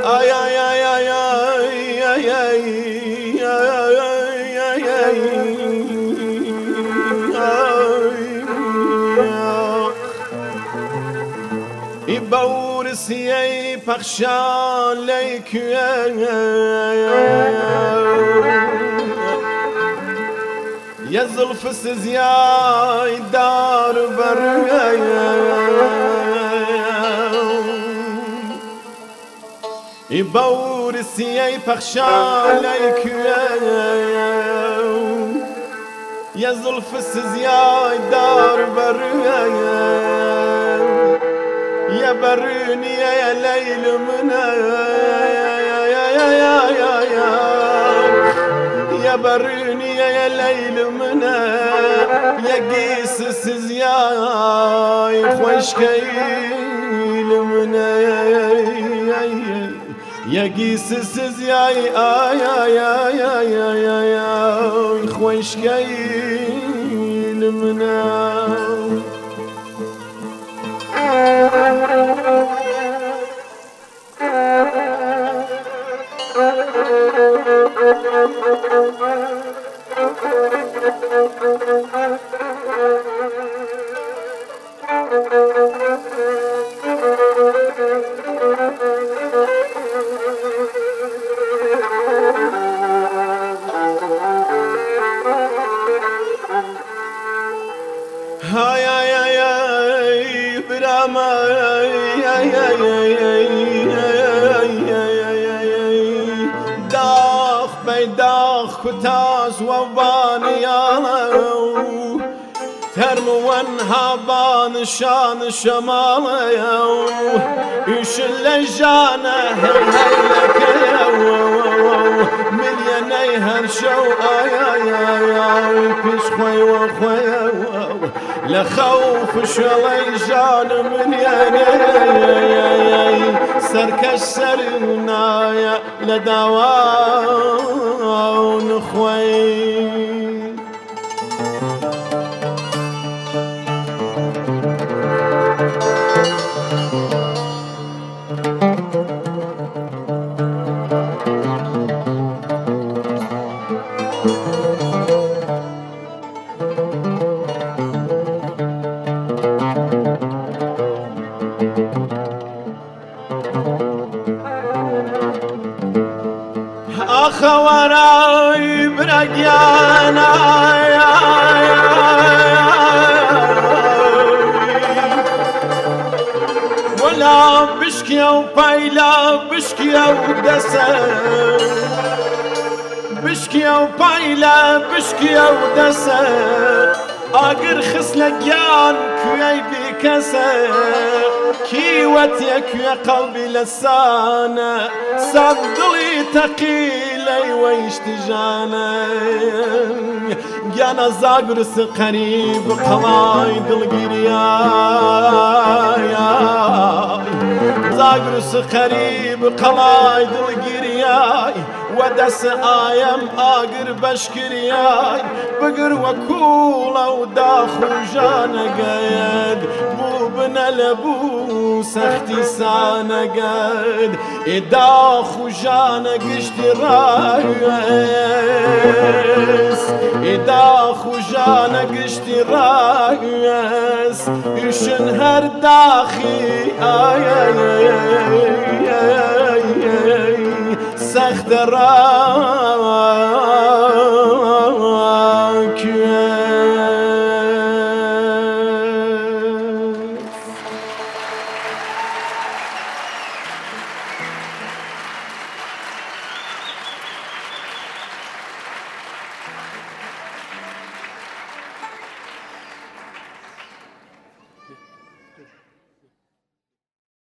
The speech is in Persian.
آی آی آی آی آی ای باورسی پخشان لیکوی يا زلف سزياي دار بريا يبور سياي بخشاليك يا زلف سزياي دار بريا يا بروني يا ليل منا يا بروني يا ليل منا يا قيس سزياي خوش كيل منا يا قيس سزياي خوش كيل منا هاي هاي هاي براما داخ بيداخ كتاز وبانيالا ترم وانهابان شان شمالا يشل جانا هيلك ملياني هرشو بيش خوي وخوي لخوف شلي جان ملياني سركش سرنايا لدوان خوي خوراي برقيانا ولا بشكي وبايلا بشكي ودسا بشكي وبايلا بشكي ودسا اقر خسلقيان كوي بكسا كيوتك يا قلبي لسانا صدلي تقيلي ويشتجانا يانا زاقرس قريب قوايد القرياي زاقرس قريب قوايد القرياي ودس آيم آقر بشكرياي بقر وكولا وداخل جانا قايد بوبنا لبوس اختي سانا قايد إداخل جانا قشتي رايس إداخل جانا قشتي رايس يشنهر داخي سخت راك